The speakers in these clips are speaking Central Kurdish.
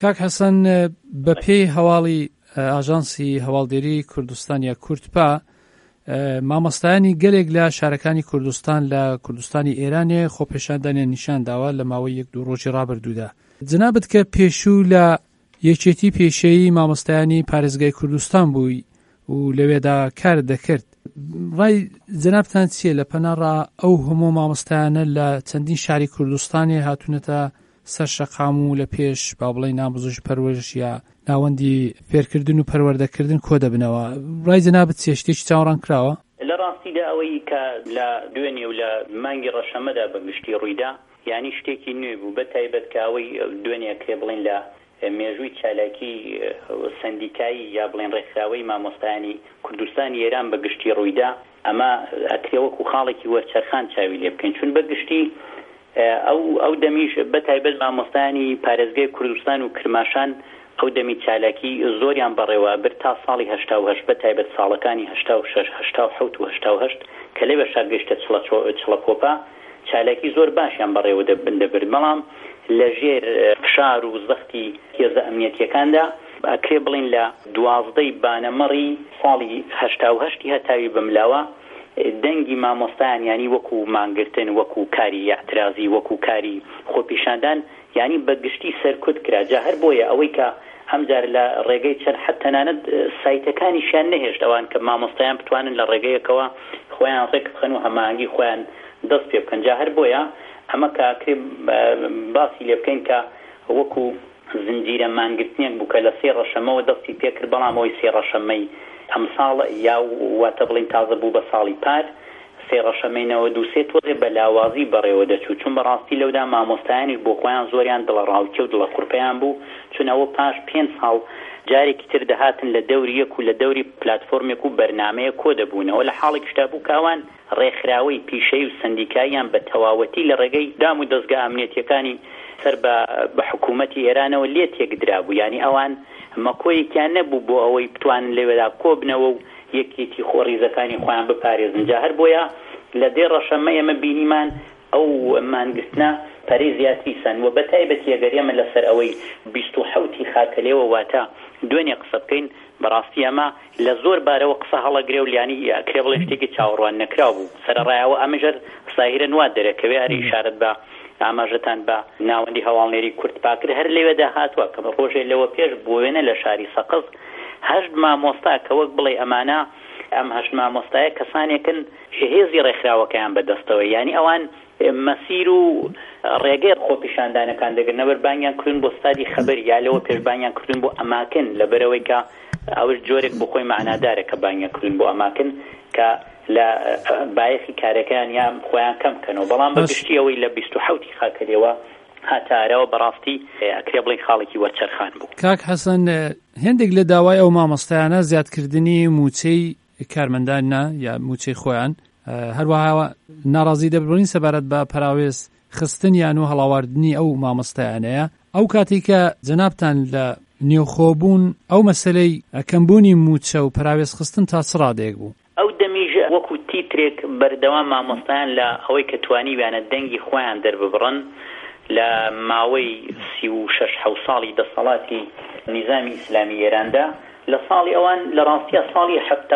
کاک حەسەن بە پێی هەواڵی ئاژانسی هەواڵدێری کوردستان یا کورتپا مامۆستایانی گەلێک لە شارەکانی کوردستان لە کوردستانی ئێرانێ خۆپێشاندانیان نیشان داوە لە ماوەی 1-2 ڕۆژی ڕابردوودا. جنابەت کە پێشوو لە یەکێتی پێشەیی مامۆستایانی پارێزگای کوردستان بووی و لەوێدا کار دەکرد، ڕای جنابتان چییە لە پەناڕا ئەو هەموو مامۆستایانە لە چەندین شاری کوردستانی هاتوونەتە سەر شەقام و لە پێش با بڵێ نامزۆژ پەروەردش یا ناوەندی فێرکردن و پەروەردەکردن کۆ دەبنەوە؟ ڕای جنابەت چییە؟ شتێکی چاوەڕان کراوە؟ لە ڕاستیدا ئەوەی کە لە دوێنێ و لە مانگی ڕەشەمەدا بەگشتی ڕوویدا یعنی شتێکی نوێ بوو، بە تایبەت کە ئەوەی دوێنێ کرێ بڵێن لە مێژووی چالاکی سندیکایی یا بڵێن ڕێکخراوەی مامۆستایانی کوردستانی ئێران بەگشتی ڕوویدا، ئەمە ئەکرێ وەکو خاڵێکی وەرچەرخان چاوی لێ بکەین، چون بەگشتی ئەو دەمیش بە تایبەت مامۆستایانی پارێزگای کوردستان و کرماشان ئەو دەمی چالاکی زۆریان بەڕێوە بر تا ساڵی 88 بە تایبەت ساڵەکانی 86 87 و 88 کە لێ بە شارگەشتە چڵەکۆپا چالاکی زۆر باشیان بەڕێوە دەبرد، بەڵام لەژێر فشار و زەختی هێزە ئەمنیەتیەکاندا ئەکرێ بڵین لە 12 بانەمەڕی ساڵی 88 هەتاوی بملاوە دەنگی مامۆستایان ینی وەکو مانگرتن، وەکو کاری اعترازی، وەکو کاری خۆپیشاندان ینی بەگشتی سەرکوت کرا. جا هەر بۆیە ئەوەی کە هەمجار لە ڕێگەی چەند حتەنانەت سایتەکانیشیان نەهێشت ئەوان کە مامۆستایان بتوانن لە ڕێگەیەکەوە خۆیان ڕێک بخەن و هەماهەنگی خۆیان دەست پێ بکەن. جا هەر بۆیە ئەمە کاکرێ باسی لێ بکەین کە وەکو زنجیرە مانگرتنیەک بوو کە لە 3 ڕەشەمەوە دەستی پێکرد، بەڵام ئەوەی 3 ڕەشەمەی ئەم ساڵ یا واتە بڵین تازە بوو بە ساڵی پار 3 ڕەشەمەینەوە 2-3 تۆزێ بە لاوازی بەڕێوە دەچوو، چون بەڕاستی لەودا مامۆستایانیش بۆ خۆیان زۆریان دڵە ڕاوکێ و دڵە قورپەیان بوو، چون ئەوە پاش 5 ساڵ جارێکی تر دەهاتن لە دەوری یەک و لە دەوری پلاتفۆرمێک و بەرنامەیە کۆ دەبوونەوە لە حاڵێکشتا بوو کاوان ڕێکخراوەی پیشەی و سندیکاییان بە تەواوەتی لە ڕێگەی دام و دەستگا ئەمنیەتیەکانی سەر بە حکوومەتی ئێرانەوە لێ تێکدرا بوو، ینی ئەوان مەکۆیەکیان نەبوو بۆ ئەوەی بتوانن لەوێدا کۆ بنەوە و یەکێتی خۆڕیزەکانی خۆیان بپارێزن. جا هەر بۆیە لە 10 ڕەشەمە ئێمە بینیمان ئەو مانگستنە پەرەی زیاتری سن و بە تایبەتی ئەگەر ئێمە لەسەر ئەوەی 27 خاکەلێەوە واتە دوێنێ قسە بکەین، بەڕاستی ئەمە لە زۆر بارەوە قسە هەڵەگرێ و لیانی ئەکرێ بڵێن شتێکی چاوەڕوان نەکراو بوو. سەرەڕایەوە ئەمەژەر ساهیرە نوا دەرەکەوێ هەر ئیشارەت بە ئاماژەتان بە ناوەندی هەواڵنێری کورتپا کرد هەر لەوێدا هاتووە کە بە ڕۆژێ لەوە پێش بۆوێنە لە شاری سەقز 8 مامۆستا کە وەک بڵێ ئەمانە ئەم 8 مامۆستایە کەسانێکن هێزی ڕێکخراوەکەیان بەدەستەوە، ینی ئەوان مەسیر و ڕێگەی خۆپیشاندانەکان دەگرنەوە بانگیان کردن بۆ ستادی خەبەر یا لەوە پێش بانگیان کردن بۆ ئەماکن لەبەرەوەی کە ئەوش جۆرێک بۆ خۆی معنادارە کە بانگیان کردن بۆ ئەماکن کە لە بایەخی کارەکەیان یان خۆیان کەم بکەنەوە، بەڵام بەگشتی ئەوەی لە 27 خاکەلێەوە هاتارەوە بەڕاستی ئەکرێ بڵێن خاڵێکی وەرچەرخان بوو. کاک حەسەن، هێندێک لە داوای ئەو مامۆستایانە زیادکردنی موچەی کارمەندانە یا موچەی خۆیان، هەروەها ناڕازی دەبڕین سەبارەت بە پەراوێز خستن یان و هەڵاواردنی ئەو مامۆستایانەیە. ئەو کاتی کە جەنابتان لە نێوخۆبوون ئەو مەسەلەی کەمبوونی موچە و پەراوێز خستن تا چ ڕادەیەک بوو؟ ئەو دەمیژ وەکو تیترێک بەردەوام مامۆستایان لە ئەوەی کە توانیویانە دەنگی خۆیان دەرببڕن لە ماوەی 36 ساڵی دەسەڵاتی نظامی ئیسلامی ئێراندا، لە ساڵی ئەوان لە ڕاستیە ساڵی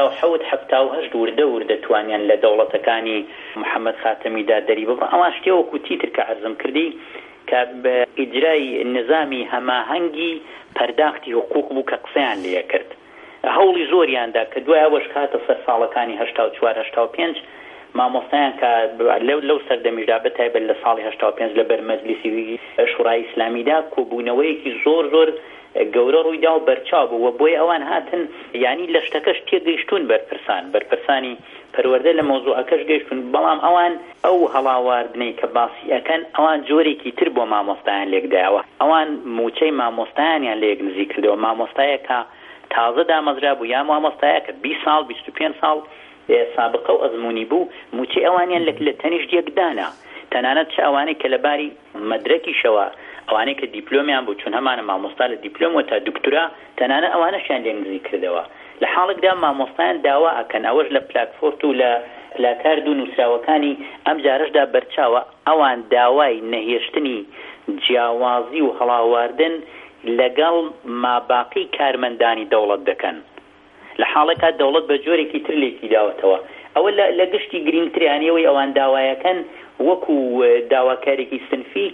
77-78 وردە توانیان لە دەوڵەتەکانی محەممەد خاتەمیدا دەری ببڕن. ئەوان شتێ وەکو تیتر کە عەرزم کردی کە بە ئیجرای نظامی هەماهەنگی پەرداختی حقوق بوو کە قسەیان لێ کرد. هەوڵی زۆریاندا کە دوای ئەوەش کاتە سەر ساڵەکانی 84-85 مامۆستایان کە لەو سەردەمیشدا بەتایبەت لە ساڵی 85 لە بەر مەجلیسی شورای ئیسلامیدا کۆبوونەوەیەکی زۆر گەورە ڕوویدا و بەرچاو بوو و بۆی ئەوان هاتن ینی لە شتەکەش تێگەیشتون بەرپرسانی پەروەردە لە مۆزوعەکەش گەیشتون، بەڵام ئەوان ئەو هەڵاواردنەی کە باسی ئەکەن ئەوان جۆرێکی تر بۆ مامۆستایان لێکدایەوە، ئەوان موچەی مامۆستایانیان لێک نزیک کردەوە. مامۆستایەکە تازە دامەزرا بوو یا مامۆستایەکە 20 ساڵ 25 ساڵ سابقە و ئەزمموی بوو، موچەی ئەوانیان لە تەنیشت یەکدانا، تەنانەت چ ئەوانەی کە لەباری مەدرەکیشەوە ئەوانەی کە دیپلۆمیان بوو، چون هەمانە مامۆستا لە دیپلۆم و تا دکتورا تەنانە ئەوانەشیان لێک نزیک کردەوە. لە حاڵێکدا مامۆستایان داوا ئەکەن ئەوەش لە پلاکفۆرت و لە پلاکارد و نووسراوەکانی ئەم جارشدا بەرچاوە ئەوان داوای نەهێشتنی جیاوازی و هەڵاواردن لەگەڵ ماباقی کارمەندانی دەوڵەت دەکەن لە حاڵێکا دەوڵەت بە جۆرێکی تر لێکی داوەتەوە ئەوە لە گشتی گرنگتریانەوەی ئەوان داوایەکەن وەکو داواکارێکی سنفی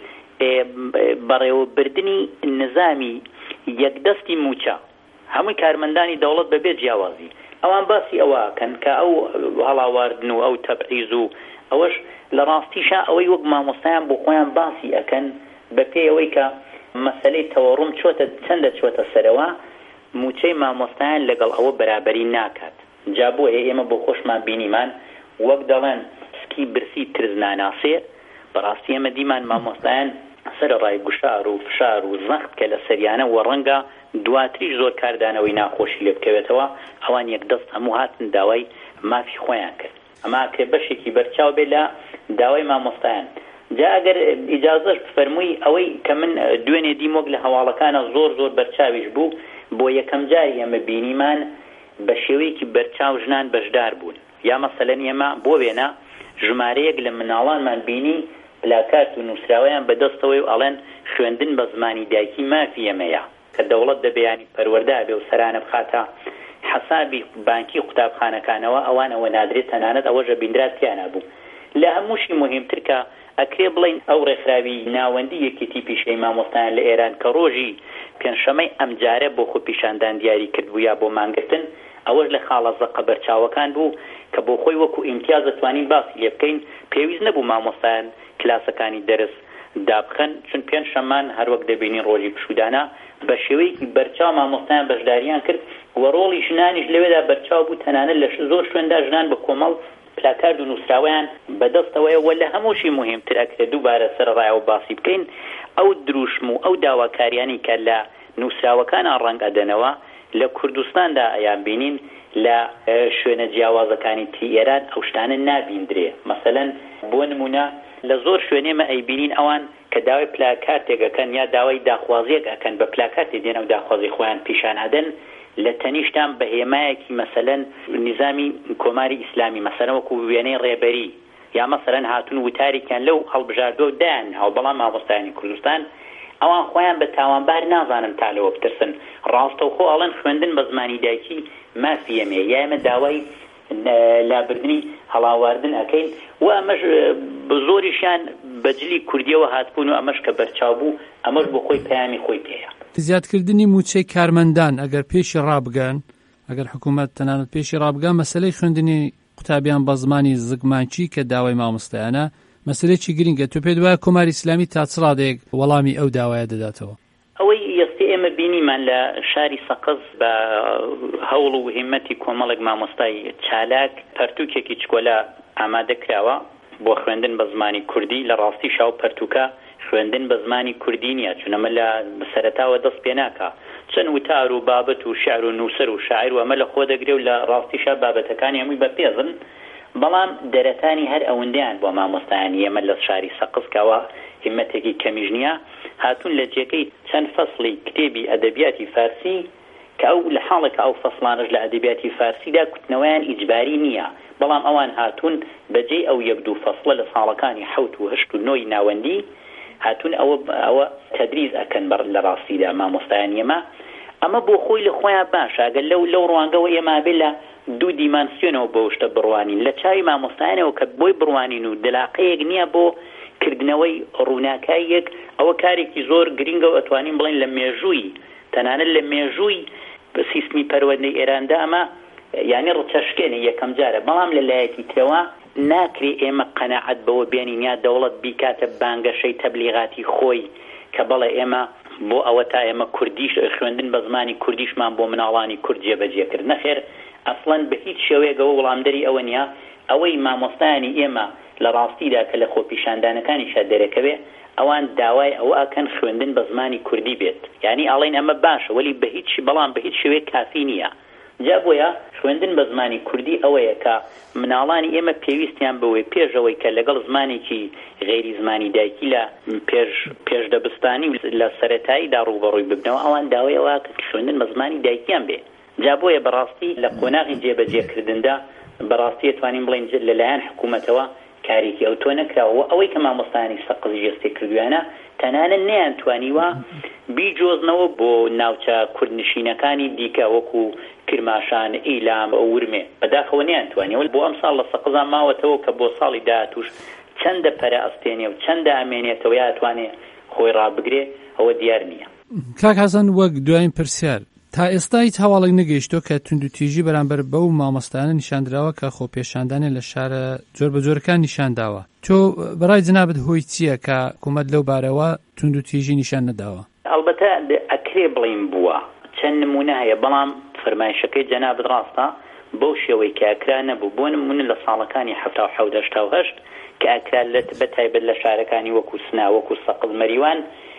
بەڕێوەبردنی نظامی یەکدەستی موچە هەمووی کارمەندانی دەوڵەت بەبێ جیاوازی ئەوان باسی ئەوەکەن کە ئەو هەڵاواردن و ئەو تەبعیز و ئەوەش لە ڕاستیشا ئەوەی وەک مامۆستایان بۆ خۆیان باسی ئەکەن بە پێی ئەوەی کە مەسەلەی تەوەڕوم چەندە چۆتە سەرەوە موچەی مامۆستایان لەگەڵ ئەوە بەرابەری ناکات جا بۆیە ئێمە بۆ خۆشمان بینیمان وەک دەڵێن سکی برسی ترز ناناسێ بەڕاستی ئێمە دیمان مامۆستایان سەرڕای گوشار و فشار و زەخت کە لە سەریانە و ڕەنگە دواتریش زۆر کاردانەوەی ناخۆشی لێ بکەوێتەوە ئەوان یەکدەست هەموو هاتن داوای مافی خۆیان کرد ئەما کە بەشێکی بەرچاو بێ لە داوای مامۆستایان جا ئەگەر ئیجازەش بفەرمووی ئەوەی کە من دوێنێ دیمۆک لە هەواڵەکانە زۆر بەرچاویش بوو بۆ یەکەم جاری ئێمە بینیمان بە شێوەیەکی بەرچاو ژنان بەشدار بوون یا مەسەلەن ئێمە بۆ وێنە ژمارەیەک لە مناڵانمان بینی پلاکارت و نووسراوەیان بەدەستەوەی و ئەڵێن خوێندن بە زمانی دایکی مافی ئێمەیە کە دەوڵەت دەبیانی پەروەردە بێ و سەرانە بخاتە حسابی بانکی قوتابخانەکانەوە ئەوانەوە نادرێت تەنانەت ئەوەژە بیندرات تیانە بوو لە هەمووشی مهمتر کە ئەکرێ بڵین ئەو ڕێکخراوی ناوەندی یەکێتی پیشەی مامۆستایان لە ئێران کە ڕۆژی پێنجشەمەی ئەمجارە بۆ خۆ پیشاندان دیاری کردبوو یا بۆ مانگرتن ئەوەش لە خاڵە زەقە بەرچاوەکان بوو کە بۆ خۆی وەکو ئیمتیاز دەتوانین باسی لێ بکەین پێویست نەبوو مامۆستایان کلاسەکانی دەرس دابخەن چون پێنجشەمان هەروەک دەبینین ڕۆژی پشودانە بە شێوەیەکی بەرچاو مامۆستایان بەشداریان کرد و ڕۆڵی ژنانیش لەوێدا بەرچاو بوو تەنانەت لە زۆر شوێندا ژنان بە کۆمەڵ پلاکارد و نووسراوەیان بەدەستەوەیە و لە هەمووشی مهمتر ئەکرێت دووبارە سەرڕایەوە باسی بکەین ئەو دروشم و ئەو داواکاریانی کە لە نووسراوەکانان ڕەنگ ئەدەنەوە لە کوردستاندا ئەیان بینین لە شوێنە جیاوازەکانی تی ئێران ئەو شتانە نابیندرێ مەسەلەن بۆ نمونە لە زۆر شوێنێمە ئەیبینین ئەوان کە داوای پلاکارتێکەکەن یا داوای داخوازیەک ئەکەن بە پلاکارتی دێنە و داخوازی خۆیان پیشانادەن لە تەنیشتان بە هێمایەکی مەسەلەن نظامی کۆماری ئیسلامی مەسەلەن وەکو وێنەی ڕێبەری یا مەسەلەن هاتون وتاریکیان لەو هەڵبژاردۆ و دایان هەو بەڵام مامۆستایانی کوردستان ئەوان خۆیان بە تاوانبار نازانن تا لەوە بترسن ڕاستەوخۆ ئەڵەن خوێندن بە زمانی دایکی مافی ئێمە یا ئێمە داوای لابردنی هەڵاواردن ئەەکەین و ئەمەش زۆریشیان بەجلی کوردیەوە هاتبوون و ئەمەش کە بەرچاو بوو ئەمەش بۆ خۆی پەیامی خۆی پێیە زیادکردنی موچەی کارمەندان ئەگەر پێشی ڕابگەن ئەگەر حکوومەت تەنانەت پێشی ڕابگەن مەسەلەی خوێندنی قوتابیان بە زمانی زگمانچی کە داوای مامۆستایانە مەسەلەیەکی گرنگە تۆ پێت وایە کۆماری ئیسلامی تا چ ڕادێک وەڵامی ئەو داوایە دەداتەوە ئەوەی یەستی ئێمە بینیمان لە شاری سەقز بە هەوڵ و هیمەتی کۆمەڵێک مامۆستای چالاک پەرتووکێکی چکۆلا ئامادە کراوە بۆ خوێندن بە زمانی کوردی لە ڕاستی شاو پەرتووکە خوێندن بە زمانی کوردی نییە چونەمە لە سەرەتاوە دەست پێ ناکە چەند وتار و بابەت و شعر و نووسەر و شاعر و ئەمە لە خۆ دەگرێ و لە ڕاستیشا بابەتەکانی هەمووی بەپێزن بەڵام دەرەتانی هەر ئەوەندەیان بۆ مامۆستایانی ئێمە لە شاری سەقز کەوە هیمەتێکی کەمیش نییە هاتوون لە جێگەی چەند فەسڵی کتێبی ئەدەبیاتی فارسی کە ئەو لە حاڵێکە ئەو فەسڵانش لە ئەدەبیاتی فارسیدا کوتنەوەیان ئیجباری نییە بەڵام ئەوان هاتوون بەجێ ئەو یەک دوو فەسڵە لە ساڵەکانی 7 و 8 و 9 ناوەندی هاتوون ئەوە تەدریز ئەکەن بەر لە ڕاستیدا مامۆستایان ئێمە ئەمە بۆ خۆی لە خۆیان باشە ئەگەر لەو ڕوانگەوە ئێمە بێ لە دوو دیمانسیۆنەوە بۆ شتە بڕوانین لە چاوی مامۆستایانەوە کە بۆی بڕوانین و دلاقەیەک نییە بۆ کردنەوەی ڕووناکاییەک ئەوە کارێکی زۆر گرنگە و ئەتوانین بڵین لە مێژووی تەنانەت لە مێژووی سیستمی پەروەردەی ئێراندا ئەمە یعنی ڕچەشکێنە یەکەم جارە بەڵام لە لایەکی ترەوە ناکرێ ئێمە قەناعەت بەوە بێنین یا دەوڵەت بیکاتە بانگەشەی تەبلیغاتی خۆی کە بەڵێ ئێمە بۆ ئەوە تا ئێمە کوردیش خوێندن بە زمانی کوردیشمان بۆ مناڵانی کورد جێبەجێکرد نەخێر ئەسڵەن بە هیچ شێوەیەکەوە وەڵامدەری ئەوە نییە ئەوەی مامۆستایانی ئێمە لە ڕاستیدا کە لە خۆپیشاندانەکانیشە دەرەکەوێ ئەوان داوای ئەوە ئەکەن خوێندن بە زمانی کوردی بێت یعنی ئاڵین ئەمە باشە ولی بەڵام بە هیچ شێوەیەک کافی نییە جا بۆیە خوێندن بە زمانی کوردی ئەوەیە کە مناڵانی ئێمە پێویستیان بەوەی پێشەوەی کە لەگەڵ زمانێکی غێری زمانی دایکی لە پێش دەبستانی لە سەرەتاییدا ڕوبەڕووی ببنەوە ئەوان داوای ئەوە کە خوێندن بە زمانی دایکیان بێ جا بۆیە بەڕاستی لە قۆناغی جێبەجێکردندا بەڕاستی ئەتوانین بڵین لەلایەن حکوومەتەوە کارێکی ئەو تۆ نەکراوە ئەوەی کە مامۆستایانی سەقز جێستێ کردویانە تەنانەت نەیانتوانیوە بیجۆزنەوە بۆ ناوچە کوردنشینەکانی دیکە وەکو کرماشان، ئیلام، ورمێ بەداخەوە نەیانتوانیوە بۆ ئەم ساڵ لە سەقزان ماوەتەوە کە بۆ ساڵی داهاتووش چەندە پەرە ئەستێنێ و چەندە ئەمێنێتەوە یاتوانێ خۆی ڕابگرێ ئەوە دیار نییە. کاک حەسەن، وەک دوایین پرسیار، تا ئێستا هیچ هەواڵێک نەگەیشتۆ کە توندوتیژی بەرامبەر بەو مامۆستایانە نیشاندراوە کە خۆپێشاندانێ لە شارە جۆر بە جۆرەکان نیشانداوە. تۆ بەڕای جنابت هۆی چییە کە حکوومەت لەو بارەوە توندوتیژی نیشان نەداوە؟ ئەلبەتە ئەکرێ بڵین بووە، چەند نمونە هەیە، بەڵام فەرمایشەکەی جەنابت ڕاستە بەو شێوەی کە ئەکرا نەبوو. بۆ نمونە لە ساڵەکانی 1970 کە ئەکرا بەتایبەت لە شارەکانی وەکو سنا، وەکو سەقز، مەریوان،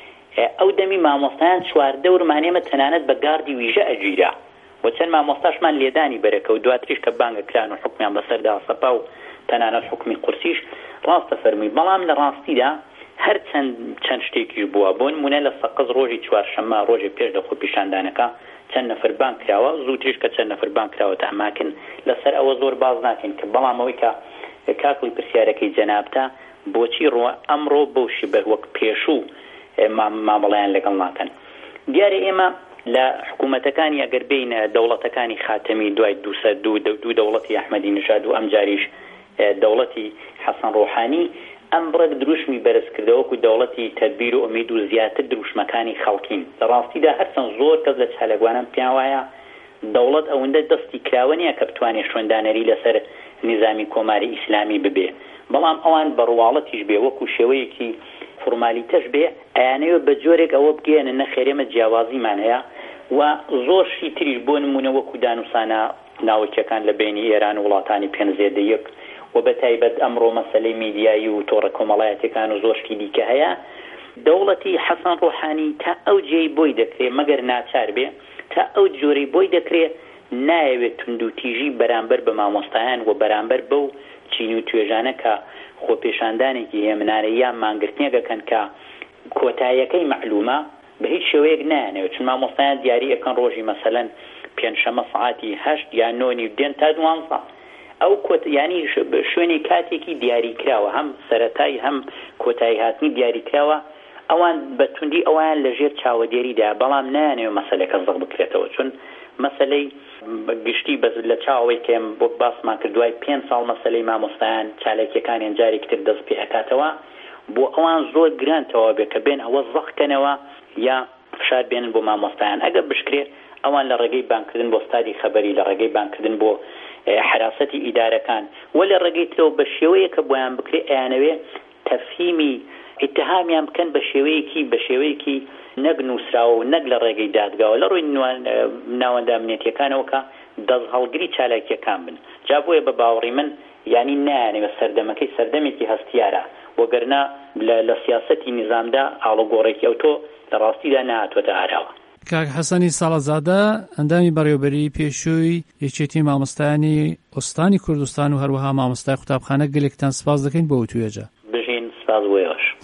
ئەو دەمی مامۆستایان چواردە ورمانێمە تەنانەت بە گاردی ویژە ئەگیرا و چەند مامۆستاشمان لێدانی بەرەکە و دواتریش کە بانگەکران و حکمیان بەسەردا سەپا و تەنانەت حکمی قورسیش ڕاستە فەرمووی. بەڵام لە ڕاستیدا هەر چەند شتێکیش بووە. بۆ نمونە لە سەقز ڕۆژی چوارشەممە ڕۆژی پێش لە خۆپیشاندانەکە چەند نەفر بانگ کراوە، زووتریش کە چەند نەفر بانگ کراوەتە ئەماکن لەسەر ئەوە زۆر باز ناکەین کە بەڵام ئەوەی کە کاکڵی پرسیارەکەی جەنابتە بۆچی ئەمڕۆ بەوشی بە وەک پێشوو مامەڵەیان لەگەڵ ناکەن. دیارە ئێمە لە حکوومەتەکانی ئەگەر بینە دەوڵەتەکانی خاتەمی دوای دوو دەوڵەتی ئەحمەدی نژاد و ئەمجاریش دەوڵەتی حەسەن ڕۆحانی ئەم بڕێک دروشمی بەرز کردەوەکو دەوڵەتی تەدبیر و ئومید و زیاتر دروشمەکانی خەڵکین. لە ڕاستیدا هەرچەند زۆر کەس لە چالەگوانم پیان وایە دەوڵەت ئەوەندە دەستی کراوە نییە کە بتوانێت شوێندانەری لەسەر نظامی کۆماری ئیسلامی ببێ، بەڵام ئەوان بەڕواڵەتیش بێ وەکو شێوەیەکی فۆرمالیتەش بێ ئەیانەوە بە جۆرێک ئەوە بگەێنە نەخێرێمە جیاوازیمان هەیە و زۆر شی تریش بۆ نمونە وەکو دانووسانە ناوچەکان لە بینی ئێران و وڵاتانی پێنجێدەیەک و بەتایبەت ئەمڕۆ مەسەلەی میدیایی و تۆڕە کۆمەڵایەتەکان و زۆر شتی دیکە هەیە. دەوڵەتی حەسەن ڕۆحانی تا ئەو جێی بۆی دەکرێت مەگەر ناچار بێ تا ئەو جۆرەی بۆی دەکرێت نایەوێت توندوتیژی بەرامبەر بە مامۆستایان و بەرامبەر بەو چین و توێژانە کە خۆپێشاندانێکی هێمنانە یان مانگرتنیەکەن کە کۆتاییەکەی معلومە بە هیچ شێوەیەک نایەنەوە. چون مامۆستایان دیاری ئەەکەن ڕۆژی مەسەلەن پێنجشەمە سەعاتی 8 یان 9 دێن تا 12 ئەو ینی شوێنی کاتێکی دیاری کراوە، هەم سەرەتایی هەم کۆتایی هاتنی دیاری کراوە. ئەوان بە توندی ئەوان لەژێر چاوەدێریدا، بەڵام نایەنەوە مەسەلەکە زەق بکرێتەوە. چون مەسەلەی گشتی بەز لە چاوەی کەم بۆ باسمان کردوای 5 ساڵ مەسەلەی مامۆستایان چالێکیەکانیان جارێک تر دەست پێ ئەکاتەوە بۆ ئەوان زۆر گرانتەوە بێ کە بێن ئەوە زەقکەنەوە یا فشار بێنن بۆ مامۆستایان. ئەگەر بشکرێت ئەوان لە ڕێگەی بانکردن بۆ ستادی خەبەری، لە ڕێگەی بانکردن بۆ حراسەتی ئیدارەکان و لە ڕێگەی ترەوە بە شێوەیە کە بۆیان بکرێ ئەیانەوێ تەفهیمی ئیتهامیان بکەن بە شێوەیەکی نەک نووسراوە و نەک لە ڕێگەی دادگاوە لە ڕووی ناوەندە ئەمنیەتیەکانەوە کە دەست هەڵگری چالاکیەکان بن. جا بۆیە بە باوەڕی من ینی نایانەوە سەردەمەکەی سەردەمێکی هەستیارە وەگەرنا لە سیاسەتی نظامدا ئاڵۆگۆڕێکی ئەوتۆ لە ڕاستیدا نهاتوەتە ئاراوە. کاک حەسەنی ساڵەزادە، ئەندامی بەڕێوەبەری پێشووی یەکێتی مامۆستایانی ئۆستانی کوردستان و هەروەها مامۆستای قوتابخانە گەلێکتان سپاس دەکەین بۆ توێژە. بژین سپاس بۆیەوەش.